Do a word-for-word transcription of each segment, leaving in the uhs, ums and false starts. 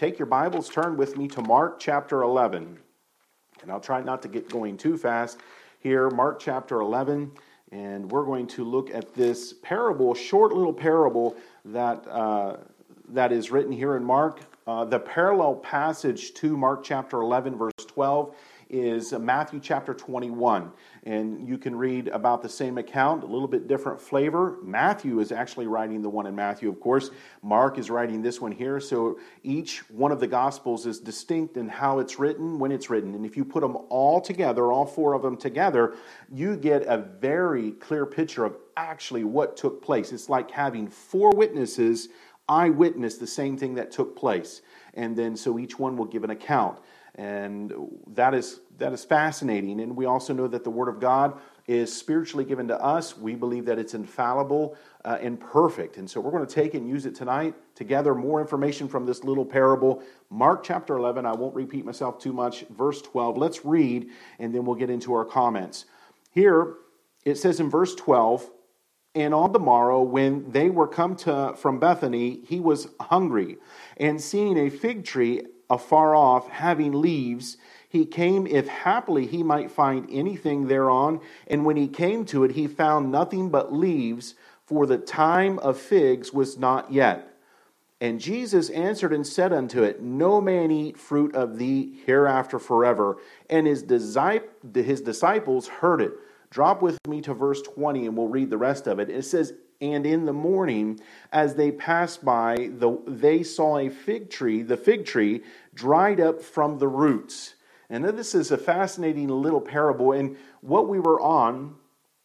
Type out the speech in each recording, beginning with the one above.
take your Bibles, turn with me to Mark chapter eleven. And I'll try not to get going too fast here. Mark chapter eleven, and we're going to look at this parable, short little parable that uh, that is written here in Mark. Uh, the parallel passage to Mark chapter eleven, verse twelve, is Matthew chapter twenty-one. And you can read about the same account, a little bit different flavor. Matthew is actually writing the one in Matthew, of course. Mark is writing this one here. So each one of the Gospels is distinct in how it's written, when it's written. And if you put them all together, all four of them together, you get a very clear picture of actually what took place. It's like having four witnesses eyewitness the same thing that took place. And then so each one will give an account. And that is that is fascinating. And we also know that the Word of God is spiritually given to us. We believe that it's infallible uh, and perfect. And so we're going to take it and use it tonight to gather more information from this little parable. Mark chapter eleven, I won't repeat myself too much, verse twelve. Let's read, and then we'll get into our comments. Here, it says in verse twelve, "And on the morrow, when they were come to from Bethany, he was hungry. And seeing a fig tree afar off, having leaves, he came if haply he might find anything thereon. And when he came to it, he found nothing but leaves, for the time of figs was not yet. And Jesus answered and said unto it, No man eat fruit of thee hereafter forever. And his disciples heard it." Drop with me to verse twenty and we'll read the rest of it. It says, "And in the morning, as they passed by, the, they saw a fig tree, the fig tree, dried up from the roots." And then this is a fascinating little parable. And what we were on,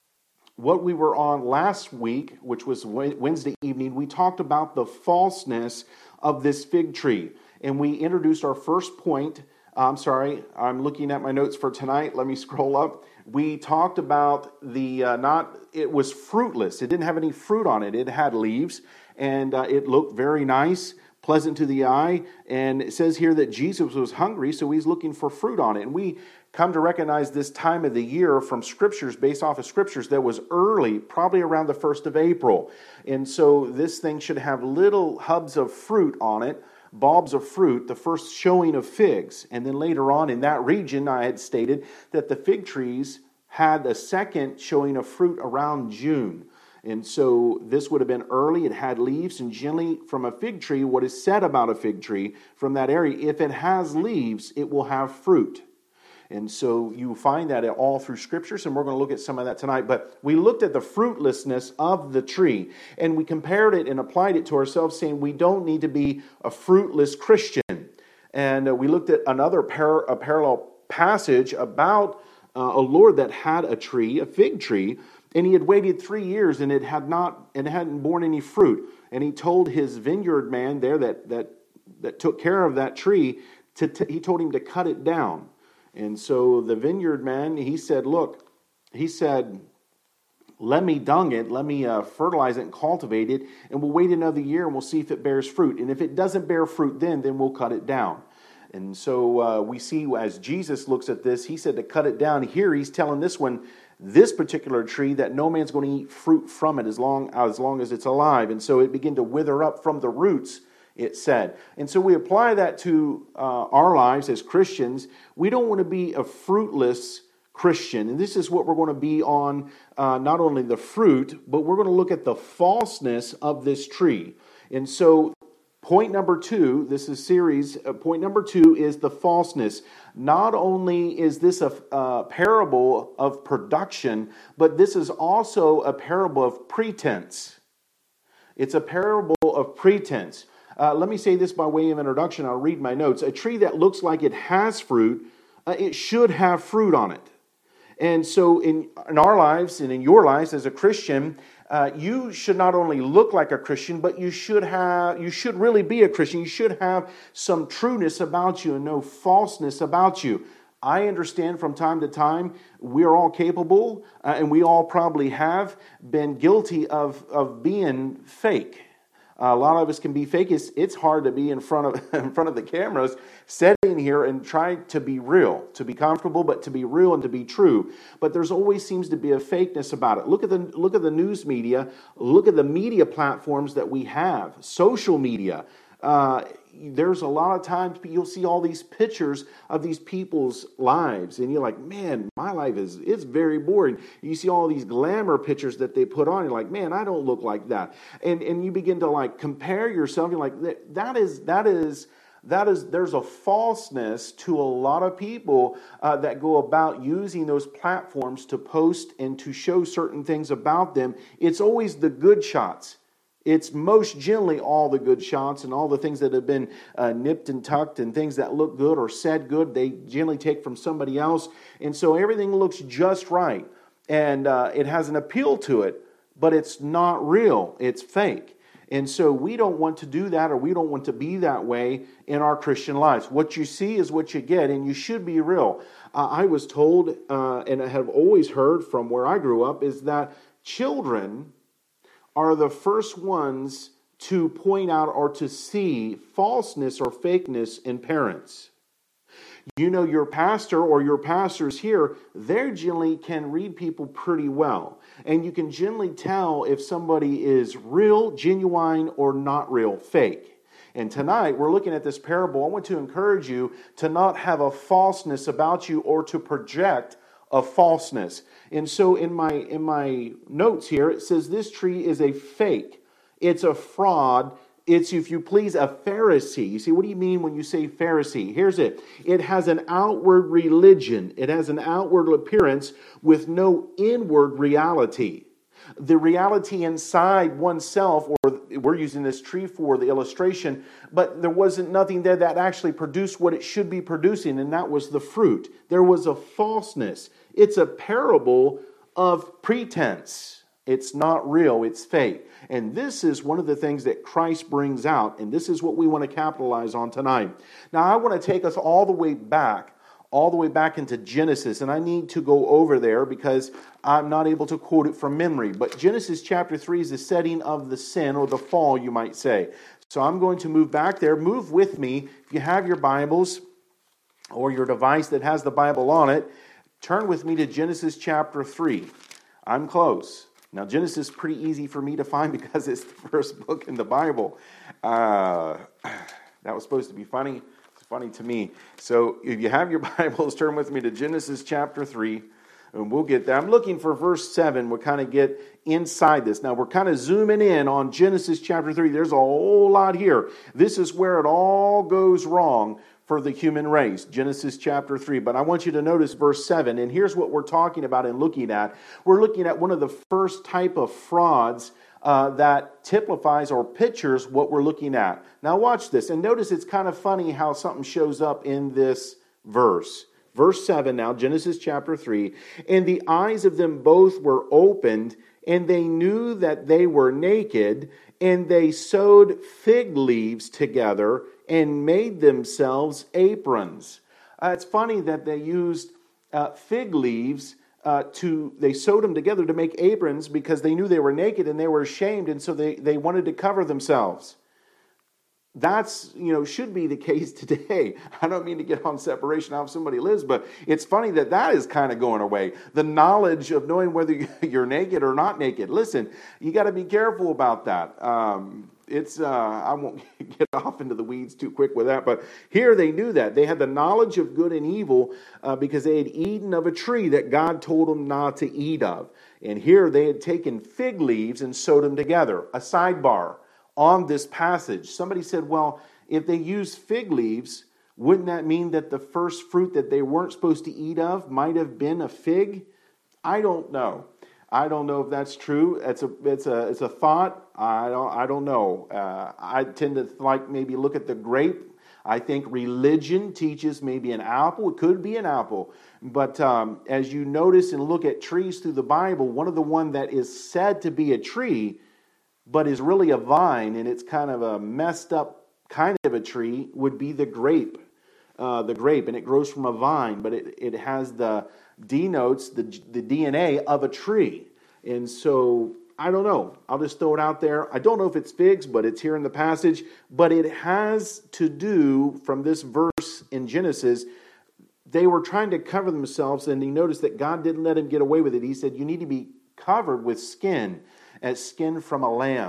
what we were on last week, which was Wednesday evening, we talked about the falseness of this fig tree. And we introduced our first point. I'm sorry, I'm looking at my notes for tonight. Let me scroll up. We talked about the uh, not, it was fruitless. It didn't have any fruit on it. It had leaves, and uh, it looked very nice, pleasant to the eye. And it says here that Jesus was hungry, so he's looking for fruit on it. And we come to recognize this time of the year from scriptures, based off of scriptures, that was early, probably around the first of April. And so this thing should have little hubs of fruit on it, bulbs of fruit, the first showing of figs. And then later on in that region, I had stated that the fig trees had a second showing of fruit around June. And so this would have been early. It had leaves, and generally from a fig tree, what is said about a fig tree from that area, if it has leaves, it will have fruit. And so you find that all through scriptures, and we're going to look at some of that tonight. But we looked at the fruitlessness of the tree, and we compared it and applied it to ourselves, saying we don't need to be a fruitless Christian. And uh, we looked at another par- a parallel passage about uh, a Lord that had a tree, a fig tree, and he had waited three years, and it had not, and it hadn't borne any fruit. And he told his vineyard man there that that that took care of that tree, to t- he told him to cut it down. And so the vineyard man, he said, look, he said, let me dung it, let me uh, fertilize it and cultivate it, and we'll wait another year and we'll see if it bears fruit. And if it doesn't bear fruit then, then we'll cut it down. And so uh, we see as Jesus looks at this, he said to cut it down. Here he's telling this one, this particular tree, that no man's going to eat fruit from it as long as, long as it's alive. And so it began to wither up from the roots, it said. And so we apply that to uh, our lives as Christians. We don't want to be a fruitless Christian. And this is what we're going to be on, uh, not only the fruit, but we're going to look at the falseness of this tree. And so point number two, this is series, uh, point number two is the falseness. Not only is this a, a parable of production, but this is also a parable of pretense. It's a parable of pretense. Uh, let me say this by way of introduction. I'll read my notes. A tree that looks like it has fruit, uh, it should have fruit on it. And so in, in our lives and in your lives as a Christian, uh, you should not only look like a Christian, but you should have, you should really be a Christian. You should have some trueness about you and no falseness about you. I understand from time to time we're all capable, uh, and we all probably have been guilty of, of being fake. Uh, a lot of us can be fake. It's, it's hard to be in front of in front of the cameras, sitting here and try to be real, to be comfortable, but to be real and to be true. But there's always seems to be a fakeness about it. Look at the look at the news media. Look at the media platforms that we have. Social media. Uh, there's a lot of times you'll see all these pictures of these people's lives, and you're like, man, my life is it's very boring. You see all these glamour pictures that they put on, you're like, man, I don't look like that. And and you begin to like compare yourself. You're like, that, that is that is that is there's a falseness to a lot of people uh, that go about using those platforms to post and to show certain things about them. It's always the good shots. It's most generally all the good shots and all the things that have been uh, nipped and tucked and things that look good or said good, they generally take from somebody else. And so everything looks just right. And uh, it has an appeal to it, but it's not real. It's fake. And so we don't want to do that, or we don't want to be that way in our Christian lives. What you see is what you get, and you should be real. Uh, I was told, uh, and I have always heard from where I grew up, is that children are the first ones to point out or to see falseness or fakeness in parents. You know, your pastor or your pastors here, they generally can read people pretty well. And you can generally tell if somebody is real, genuine, or not real, fake. And tonight, we're looking at this parable. I want to encourage you to not have a falseness about you or to project a falseness. And so in my in my notes here, it says this tree is a fake. It's a fraud. It's, if you please, a Pharisee. You see, what do you mean when you say Pharisee? Here's it. It has an outward religion. It has an outward appearance with no inward reality. The reality inside oneself, or we're using this tree for the illustration, but there wasn't nothing there that actually produced what it should be producing, and that was the fruit. There was a falseness. It's a parable of pretense. It's not real, it's fake. And this is one of the things that Christ brings out, and this is what we want to capitalize on tonight. Now, I want to take us all the way back, all the way back into Genesis, and I need to go over there because I'm not able to quote it from memory. But Genesis chapter three is the setting of the sin, or the fall, you might say. So I'm going to move back there. Move with me. If you have your Bibles or your device that has the Bible on it, turn with me to Genesis chapter three. I'm close. Now, Genesis is pretty easy for me to find because it's the first book in the Bible. Uh, that was supposed to be funny. It's funny to me. So if you have your Bibles, turn with me to Genesis chapter three, and we'll get there. I'm looking for verse seven. We'll kind of get inside this. Now, we're kind of zooming in on Genesis chapter three. There's a whole lot here. This is where it all goes wrong for the human race, Genesis chapter three. But I want you to notice verse seven, and here's what we're talking about and looking at. We're looking at one of the first type of frauds uh, that typifies or pictures what we're looking at. Now watch this, and notice it's kind of funny how something shows up in this verse. Verse seven now, Genesis chapter three, and the eyes of them both were opened, and they knew that they were naked, and they sewed fig leaves together and made themselves aprons. Uh, it's funny that they used uh, fig leaves uh, to, they sewed them together to make aprons because they knew they were naked and they were ashamed, and so they, they wanted to cover themselves. That's, you know, should be the case today. I don't mean to get on separation how somebody lives, but it's funny that that is kind of going away. The knowledge of knowing whether you're naked or not naked. Listen, you got to be careful about that. Um, it's, uh, I won't get off into the weeds too quick with that, but here they knew that. They had the knowledge of good and evil uh, because they had eaten of a tree that God told them not to eat of. And here they had taken fig leaves and sewed them together. A sidebar on this passage. Somebody said, well, if they use fig leaves, wouldn't that mean that the first fruit that they weren't supposed to eat of might have been a fig? I don't know. I don't know if that's true. It's a it's a it's a thought. I don't I don't know. Uh, I tend to like maybe look at the grape. I think religion teaches maybe an apple. It could be an apple. But um, as you notice and look at trees through the Bible, one of the one that is said to be a tree but is really a vine, and it's kind of a messed up kind of a tree, would be the grape. Uh, the grape, and it grows from a vine, but it, it has the, denotes the, the D N A of a tree. And so, I don't know. I'll just throw it out there. I don't know if it's figs, but it's here in the passage. But it has to do, from this verse in Genesis, they were trying to cover themselves, and you notice that God didn't let him get away with it. He said, you need to be covered with skin, as skin from a lamb.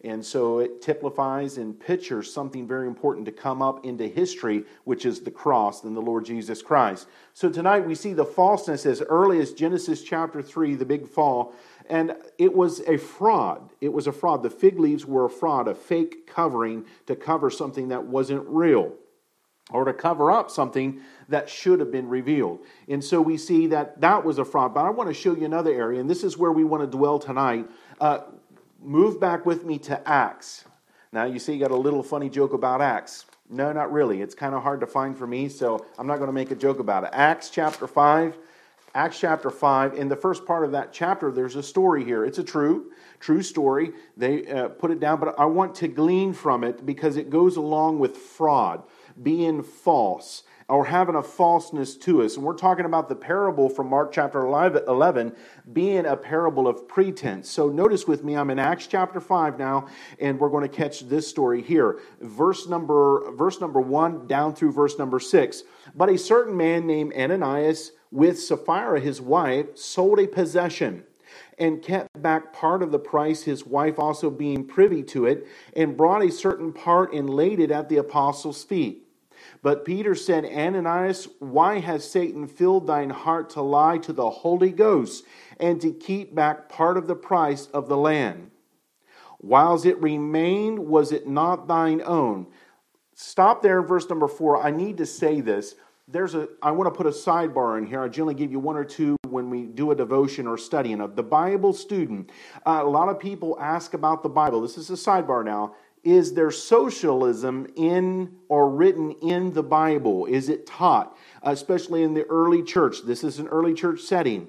And so it typifies and pictures something very important to come up into history, which is the cross and the Lord Jesus Christ. So tonight we see the falseness as early as Genesis chapter three, the big fall. And it was a fraud. It was a fraud. The fig leaves were a fraud, a fake covering to cover something that wasn't real, or to cover up something that should have been revealed. And so we see that that was a fraud. But I want to show you another area, and this is where we want to dwell tonight. Uh, move back with me to Acts. Now you see you got a little funny joke about Acts. No, not really. It's kind of hard to find for me, so I'm not going to make a joke about it. Acts chapter five. Acts chapter five, in the first part of that chapter, there's a story here. It's a true, true story. They uh, put it down, but I want to glean from it because it goes along with fraud, being false, or having a falseness to us. And we're talking about the parable from Mark chapter eleven being a parable of pretense. So notice with me, I'm in Acts chapter five now, and we're going to catch this story here. Verse number, verse number one down through verse number six. But a certain man named Ananias, with Sapphira his wife, sold a possession and kept back part of the price, his wife also being privy to it, and brought a certain part and laid it at the apostles' feet. But Peter said, Ananias, why has Satan filled thine heart to lie to the Holy Ghost and to keep back part of the price of the land? Whiles it remained, was it not thine own? Stop there in verse number four. I need to say this. There's a. I want to put a sidebar in here. I generally give you one or two when we do a devotion or studying of the Bible student. Uh, a lot of people ask about the Bible. This is a sidebar now. Is there socialism in or written in the Bible? Is it taught, especially in the early church? This is an early church setting.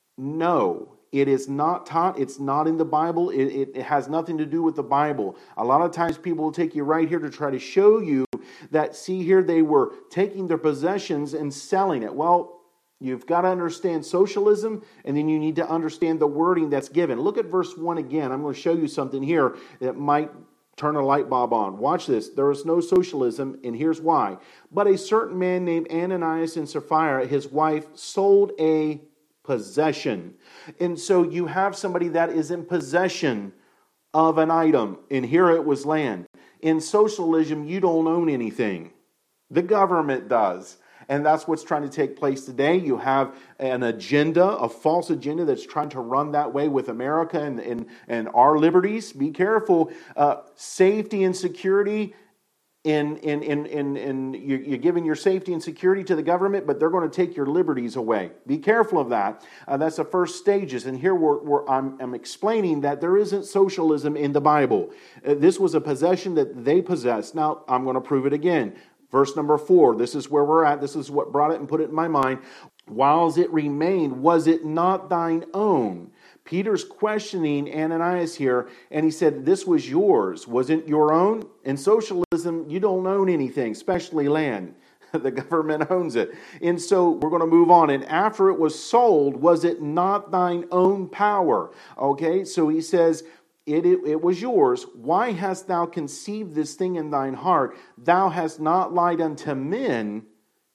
No, it is not taught. It's not in the Bible. It, it, it has nothing to do with the Bible. A lot of times people will take you right here to try to show you that, see here, they were taking their possessions and selling it. Well, you've got to understand socialism, and then you need to understand the wording that's given. Look at verse one again. I'm going to show you something here that might turn a light bulb on. Watch this. There is no socialism, and here's why. But a certain man named Ananias and Sapphira, his wife, sold a possession. And so you have somebody that is in possession of an item, and here it was land. In socialism, you don't own anything. The government does. And that's what's trying to take place today. You have an agenda, a false agenda that's trying to run that way with America and, and, and our liberties. Be careful. Uh, safety and security, in, in, in, in, in, you're giving your safety and security to the government, but they're going to take your liberties away. Be careful of that. Uh, that's the first stages. And here we're, we're, I'm, I'm explaining that there isn't socialism in the Bible. Uh, this was a possession that they possessed. Now, I'm going to prove it again. Verse number four, this is where we're at. This is what brought it and put it in my mind. Whiles it remained, was it not thine own? Peter's questioning Ananias here, and he said, this was yours. Wasn't your own? In socialism, you don't own anything, especially land. The government owns it. And so we're going to move on. And after it was sold, was it not thine own power? Okay, so he says, It, it, it was yours. Why hast thou conceived this thing in thine heart? Thou hast not lied unto men,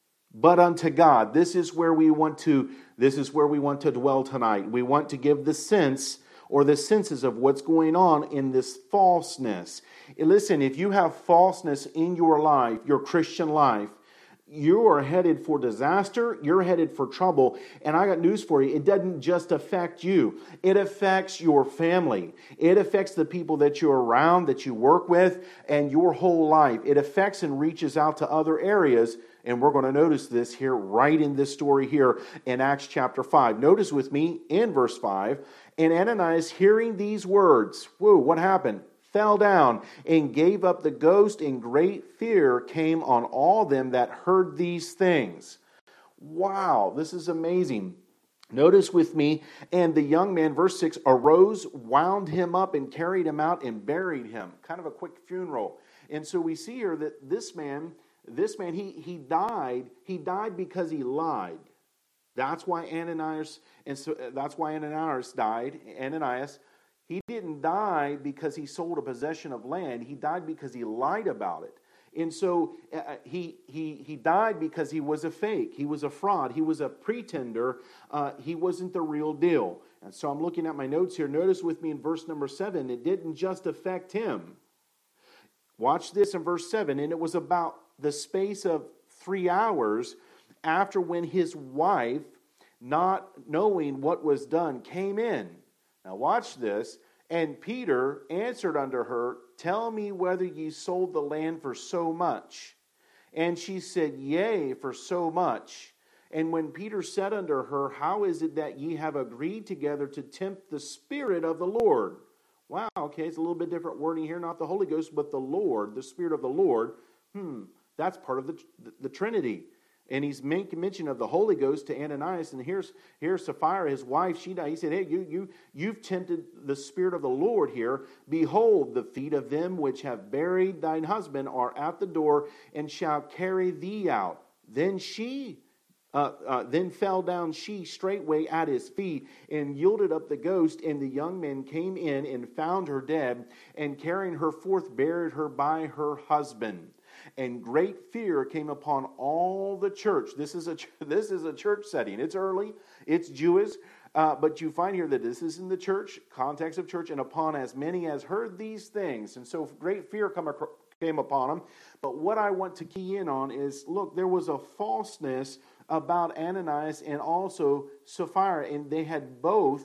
but unto God. This is where we want to, this is where we want to dwell tonight. We want to give the sense or the senses of what's going on in this falseness. And listen, if you have falseness in your life, your Christian life, you are headed for disaster. You're headed for trouble. And I got news for you. It doesn't just affect you. It affects your family. It affects the people that you're around, that you work with, and your whole life. It affects and reaches out to other areas. And we're going to notice this here right in this story here in Acts chapter five. Notice with me in verse five. And Ananias, hearing these words, whoa, what happened? Fell down and gave up the ghost, and great fear came on all them that heard these things. Wow, this is amazing. Notice with me, and the young man, verse six, arose, wound him up, and carried him out and buried him. Kind of a quick funeral. And so we see here that this man, this man, he, he died. He died because he lied. That's why Ananias, and so that's why Ananias died. Ananias. He didn't die because he sold a possession of land. He died because he lied about it. And so uh, he he he died because he was a fake. He was a fraud. He was a pretender. Uh, he wasn't the real deal. And so I'm looking at my notes here. Notice with me in verse number seven, it didn't just affect him. Watch this in verse seven. And it was about the space of three hours after when his wife, not knowing what was done, came in. Now watch this. And Peter answered unto her, Tell me whether ye sold the land for so much. And she said, Yea, for so much. And when Peter said unto her, How is it that ye have agreed together to tempt the Spirit of the Lord? Wow, okay, it's a little bit different wording here, not the Holy Ghost, but the Lord, the Spirit of the Lord. Hmm, that's part of the, the, the Trinity. And he's making mention of the Holy Ghost to Ananias, and here's here's Sapphira, his wife. She died. He said, "Hey, you you you've tempted the Spirit of the Lord here. Behold, the feet of them which have buried thine husband are at the door, and shall carry thee out." Then she, uh, uh, then fell down she straightway at his feet, and yielded up the ghost. And the young men came in and found her dead, and carrying her forth, buried her by her husband. And great fear came upon all the church. This is a this is a church setting. It's early. It's Jewish. Uh, but you find here that this is in the church, context of church, and upon as many as heard these things. And so great fear come across, came upon them. But what I want to key in on is, look, there was a falseness about Ananias and also Sapphira. And they had both,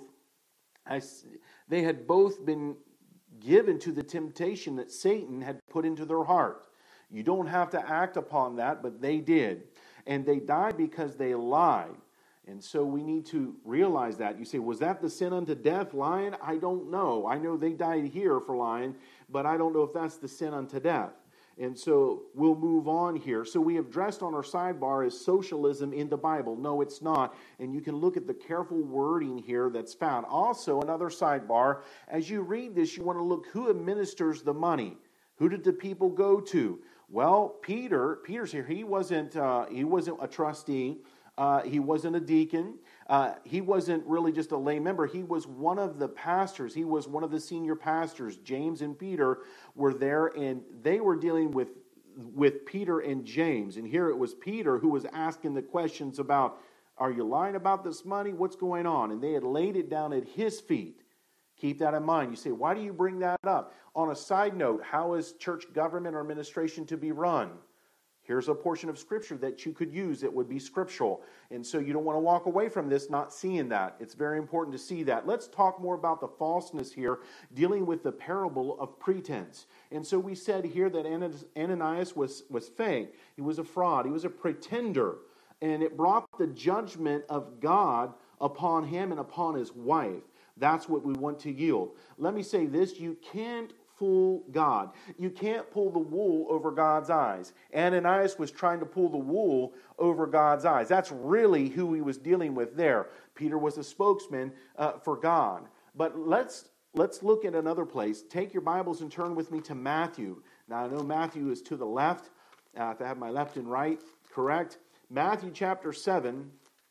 they had both been given to the temptation that Satan had put into their heart. You don't have to act upon that, but they did. And they died because they lied. And so we need to realize that. You say, was that the sin unto death, lying? I don't know. I know they died here for lying, but I don't know if that's the sin unto death. And so we'll move on here. So we have addressed on our sidebar is socialism in the Bible. No, it's not. And you can look at the careful wording here that's found. Also, another sidebar, as you read this, you want to look who administers the money. Who did the people go to? Well, Peter, Peter's here. He wasn't. Uh, he wasn't a trustee. Uh, he wasn't a deacon. Uh, he wasn't really just a lay member. He was one of the pastors. He was one of the senior pastors. James and Peter were there, and they were dealing with with Peter and James. And here it was Peter who was asking the questions about, "Are you lying about this money? What's going on?" And they had laid it down at his feet. Keep that in mind. You say, why do you bring that up? On a side note, how is church government or administration to be run? Here's a portion of Scripture that you could use that would be scriptural. And so you don't want to walk away from this not seeing that. It's very important to see that. Let's talk more about the falseness here, dealing with the parable of pretense. And so we said here that Ananias was, was fake. He was a fraud. He was a pretender. And it brought the judgment of God upon him and upon his wife. That's what we want to yield. Let me say this, you can't fool God. You can't pull the wool over God's eyes. Ananias was trying to pull the wool over God's eyes. That's really who he was dealing with there. Peter was a spokesman uh, for God. But let's let's look at another place. Take your Bibles and turn with me to Matthew. Now I know Matthew is to the left. Uh, if I have my left and right correct. Matthew chapter seven.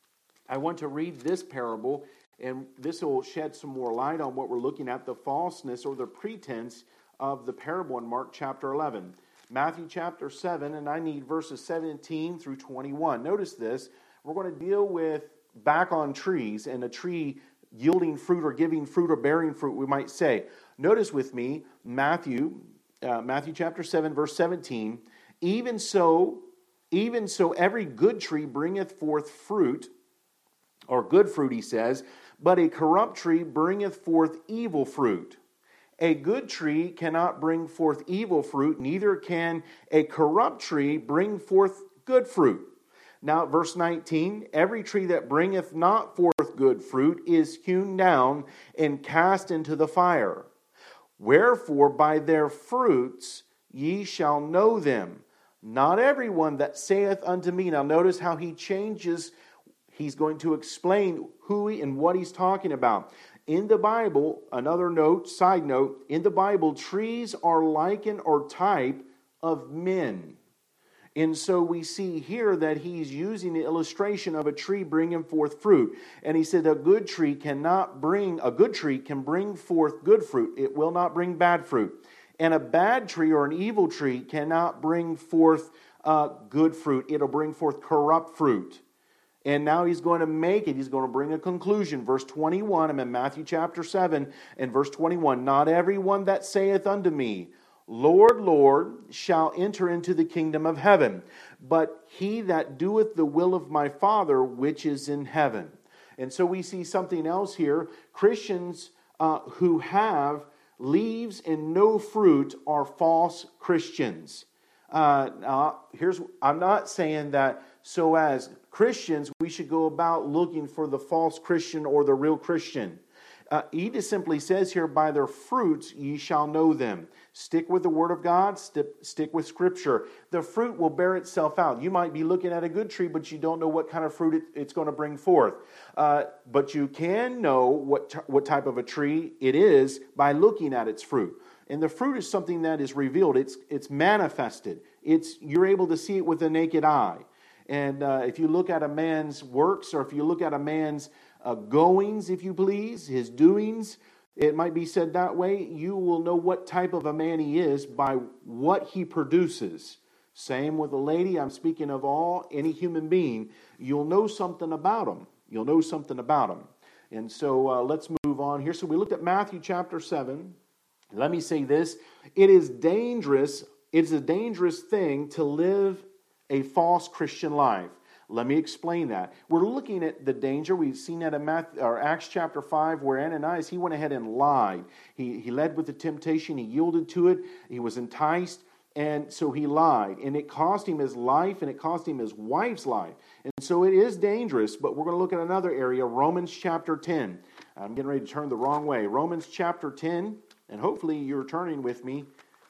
I want to read this parable. And this will shed some more light on what we're looking at, the falseness or the pretense of the parable in Mark chapter eleven. Matthew chapter seven, and I need verses seventeen through twenty-one. Notice this. We're going to deal with back on trees and a tree yielding fruit or giving fruit or bearing fruit, we might say. Notice with me, Matthew, uh, Matthew chapter seven, verse seventeen. Even so, even so every good tree bringeth forth fruit, or good fruit, he says, but a corrupt tree bringeth forth evil fruit. A good tree cannot bring forth evil fruit, neither can a corrupt tree bring forth good fruit. Now, verse nineteen, every tree that bringeth not forth good fruit is hewn down and cast into the fire. Wherefore, by their fruits ye shall know them. Not everyone that saith unto me. Now, notice how he changes. He's going to explain who he and what he's talking about. In the Bible, another note, side note, in the Bible, trees are likened or type of men. And so we see here that he's using the illustration of a tree bringing forth fruit. And he said a good tree cannot bring, a good tree can bring forth good fruit. It will not bring bad fruit. And a bad tree or an evil tree cannot bring forth uh, good fruit. It'll bring forth corrupt fruit. And now he's going to make it. He's going to bring a conclusion. Verse twenty-one, I'm in Matthew chapter seven, and verse twenty-one. Not everyone that saith unto me, Lord, Lord, shall enter into the kingdom of heaven, but he that doeth the will of my Father which is in heaven. And so we see something else here. Christians uh, who have leaves and no fruit are false Christians. Uh, now, here's I'm not saying that so as Christians we should go about looking for the false Christian or the real Christian. Uh, he just simply says here, by their fruits ye shall know them. Stick with the Word of God, stick, stick with Scripture. The fruit will bear itself out. You might be looking at a good tree, but you don't know what kind of fruit it, it's going to bring forth. Uh, but you can know what, t- what type of a tree it is by looking at its fruit. And the fruit is something that is revealed. It's, it's manifested. It's, you're able to see it with the naked eye. And uh, if you look at a man's works, or if you look at a man's uh, goings, if you please, his doings, it might be said that way, you will know what type of a man he is by what he produces. Same with a lady. I'm speaking of all, any human being. You'll know something about him. You'll know something about him. And so uh, let's move on here. So we looked at Matthew chapter seven. Let me say this. It is dangerous. It's a dangerous thing to live a false Christian life. Let me explain that. We're looking at the danger. We've seen that in Matthew, or Acts chapter five, where Ananias, he went ahead and lied. He, he led with the temptation. He yielded to it. He was enticed, and so he lied. And it cost him his life, and it cost him his wife's life. And so it is dangerous, but we're going to look at another area, Romans chapter ten. I'm getting ready to turn the wrong way. Romans chapter ten, and hopefully you're turning with me.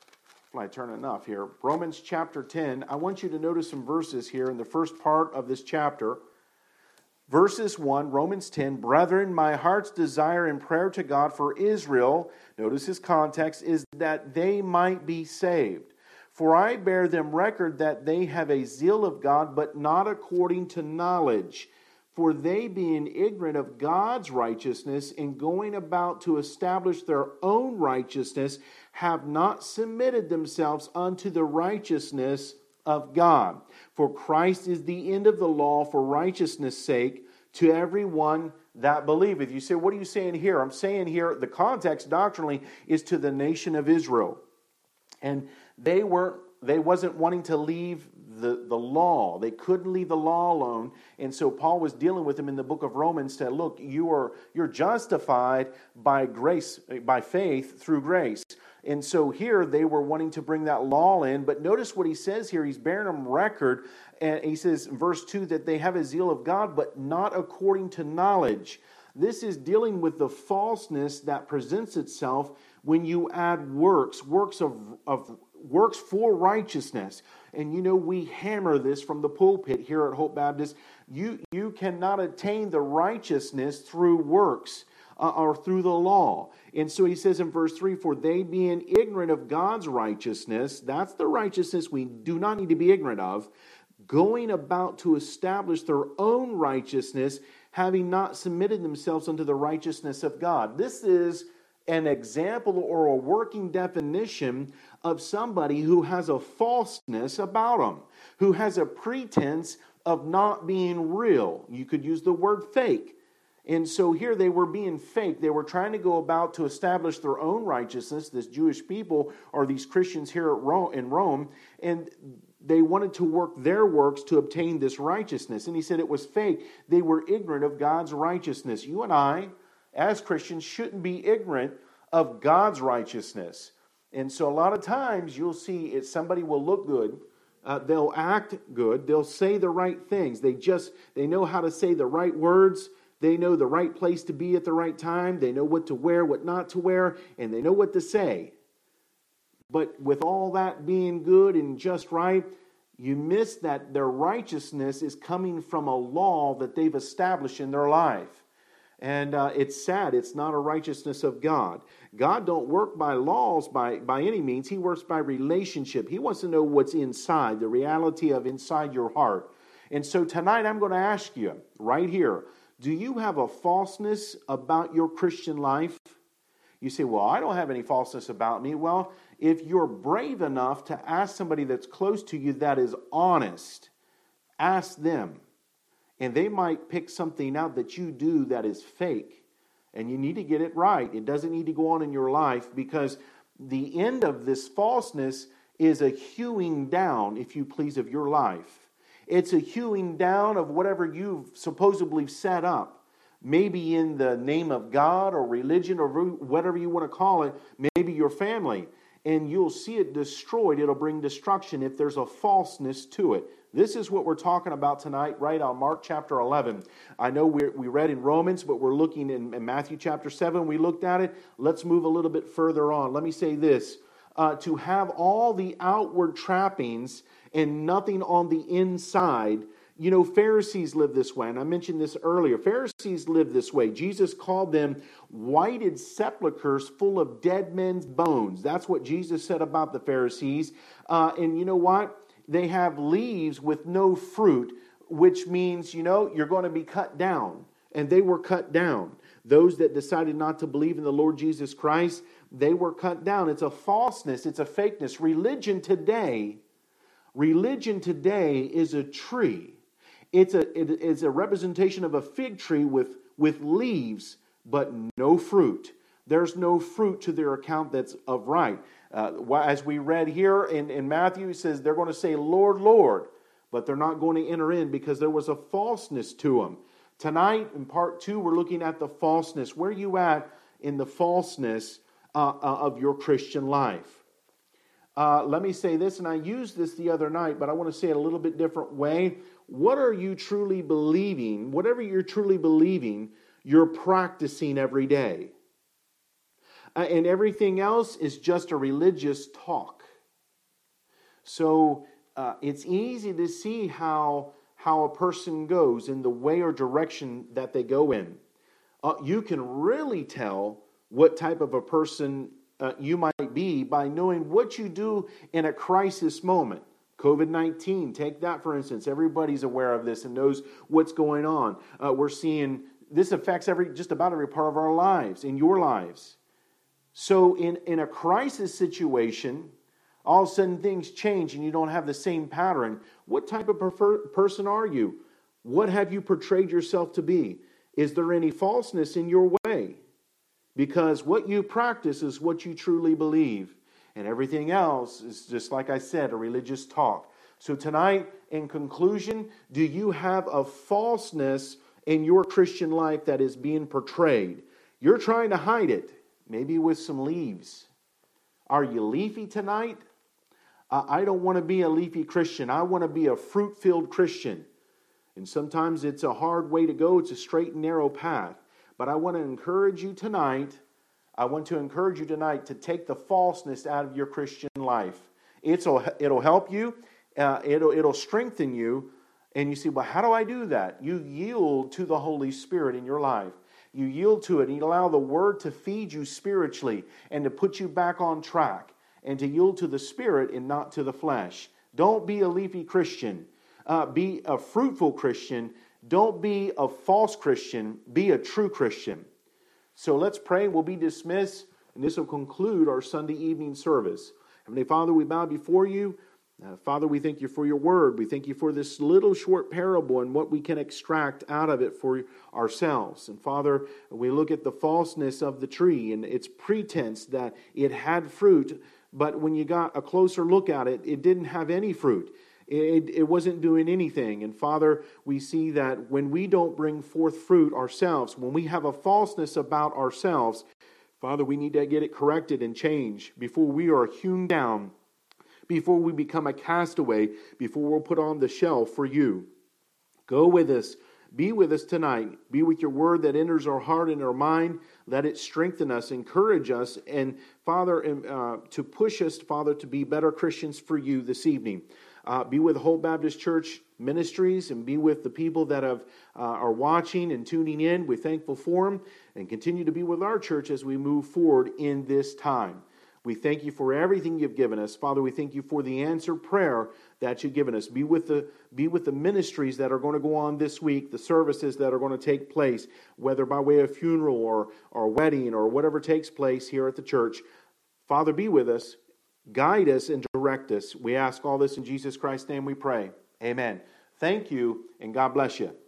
I turn enough here. Romans chapter ten. I want you to notice some verses here in the first part of this chapter. Verses one, Romans ten. Brethren, my heart's desire and prayer to God for Israel, notice his context, is that they might be saved. For I bear them record that they have a zeal of God, but not according to knowledge. For they, being ignorant of God's righteousness and going about to establish their own righteousness, have not submitted themselves unto the righteousness of God. For Christ is the end of the law for righteousness' sake to everyone that believeth. You say, what are you saying here? I'm saying here, the context doctrinally is to the nation of Israel. And they weren't, they wasn't wanting to leave the, the law. They couldn't leave the law alone. And so Paul was dealing with them in the book of Romans, said, look, you are you're justified by grace, by faith through grace. And so here they were wanting to bring that law in. But notice what he says here. He's bearing them record. And he says in verse two that they have a zeal of God, but not according to knowledge. This is dealing with the falseness that presents itself when you add works, works of, of works for righteousness. And you know, we hammer this from the pulpit here at Hope Baptist. You, you cannot attain the righteousness through works uh, or through the law. And so he says in verse three, for they being ignorant of God's righteousness, that's the righteousness we do not need to be ignorant of, going about to establish their own righteousness, having not submitted themselves unto the righteousness of God. This is an example or a working definition of somebody who has a falseness about them, who has a pretense of not being real. You could use the word fake. And so here they were being fake. They were trying to go about to establish their own righteousness, this Jewish people or these Christians here at Rome, in Rome, and they wanted to work their works to obtain this righteousness. And he said it was fake. They were ignorant of God's righteousness. You and I, as Christians, shouldn't be ignorant of God's righteousness. And so a lot of times you'll see it, somebody will look good. Uh, they'll act good. They'll say the right things. They just, they know how to say the right words. They know the right place to be at the right time. They know what to wear, what not to wear, and they know what to say. But with all that being good and just right, you miss that their righteousness is coming from a law that they've established in their life. And uh, it's sad. It's not a righteousness of God. God don't work by laws by, by any means. He works by relationship. He wants to know what's inside, the reality of inside your heart. And so tonight I'm going to ask you right here, do you have a falseness about your Christian life? You say, well, I don't have any falseness about me. Well, if you're brave enough to ask somebody that's close to you that is honest, ask them. And they might pick something out that you do that is fake. And you need to get it right. It doesn't need to go on in your life, because the end of this falseness is a hewing down, if you please, of your life. It's a hewing down of whatever you've supposedly set up. Maybe in the name of God or religion or whatever you want to call it. Maybe your family. And you'll see it destroyed. It'll bring destruction if there's a falseness to it. This is what we're talking about tonight, right on Mark chapter eleven. I know we we read in Romans, but we're looking in, in Matthew chapter seven. We looked at it. Let's move a little bit further on. Let me say this. Uh, to have all the outward trappings and nothing on the inside. You know, Pharisees live this way, and I mentioned this earlier. Pharisees live this way. Jesus called them whited sepulchres full of dead men's bones. That's what Jesus said about the Pharisees. Uh, and you know what? They have leaves with no fruit, which means, you know, you're going to be cut down. And they were cut down. Those that decided not to believe in the Lord Jesus Christ, they were cut down. It's a falseness. It's a fakeness. Religion today, religion today is a tree. It's a, it is a representation of a fig tree with, with leaves, but no fruit. There's no fruit to their account that's of right. Uh, as we read here in, in Matthew, it says they're going to say, Lord, Lord, but they're not going to enter in because there was a falseness to them. Tonight, in part two, we're looking at the falseness. Where are you at in the falseness uh, uh, of your Christian life? Uh, let me say this, and I used this the other night, but I want to say it a little bit different way. What are you truly believing? Whatever you're truly believing, you're practicing every day. Uh, and everything else is just a religious talk. So uh, it's easy to see how, how a person goes in the way or direction that they go in. Uh, you can really tell what type of a person uh, you might be by knowing what you do in a crisis moment. covid nineteen, take that for instance. Everybody's aware of this and knows what's going on. Uh, we're seeing this affects every just about every part of our lives, in your lives. So in, in a crisis situation, all of a sudden things change and you don't have the same pattern. What type of prefer, person are you? What have you portrayed yourself to be? Is there any falseness in your way? Because what you practice is what you truly believe. And everything else is just, like I said, a religious talk. So tonight, in conclusion, do you have a falseness in your Christian life that is being portrayed? You're trying to hide it, maybe with some leaves. Are you leafy tonight? Uh, I don't want to be a leafy Christian. I want to be a fruit-filled Christian. And sometimes it's a hard way to go. It's a straight and narrow path. But I want to encourage you tonight, I want to encourage you tonight to take the falseness out of your Christian life. It'll, it'll help you. Uh, it'll, it'll strengthen you. And you see, well, how do I do that? You yield to the Holy Spirit in your life. You yield to it and you allow the Word to feed you spiritually and to put you back on track and to yield to the Spirit and not to the flesh. Don't be a leafy Christian. Uh, be a fruitful Christian. Don't be a false Christian. Be a true Christian. So let's pray. We'll be dismissed, and this will conclude our Sunday evening service. Heavenly Father, we bow before you. Uh, Father, we thank you for your word. We thank you for this little short parable and what we can extract out of it for ourselves. And Father, we look at the falseness of the tree and its pretense that it had fruit, but when you got a closer look at it, it didn't have any fruit. It, it wasn't doing anything. And Father, we see that when we don't bring forth fruit ourselves, when we have a falseness about ourselves, Father, we need to get it corrected and changed before we are hewn down, before we become a castaway, before we're put on the shelf for you. Go with us. Be with us tonight. Be with your word that enters our heart and our mind. Let it strengthen us, encourage us, and Father, uh, to push us, Father, to be better Christians for you this evening. Uh, be with Whole Baptist Church Ministries and be with the people that have uh, are watching and tuning in. We're thankful for them, and continue to be with our church as we move forward in this time. We thank you for everything you've given us. Father, we thank you for the answered prayer that you've given us. Be with the be with the ministries that are going to go on this week, the services that are going to take place, whether by way of funeral or, or wedding or whatever takes place here at the church. Father, be with us. Guide us and direct us. We ask all this in Jesus Christ's name we pray. Amen. Thank you, and God bless you.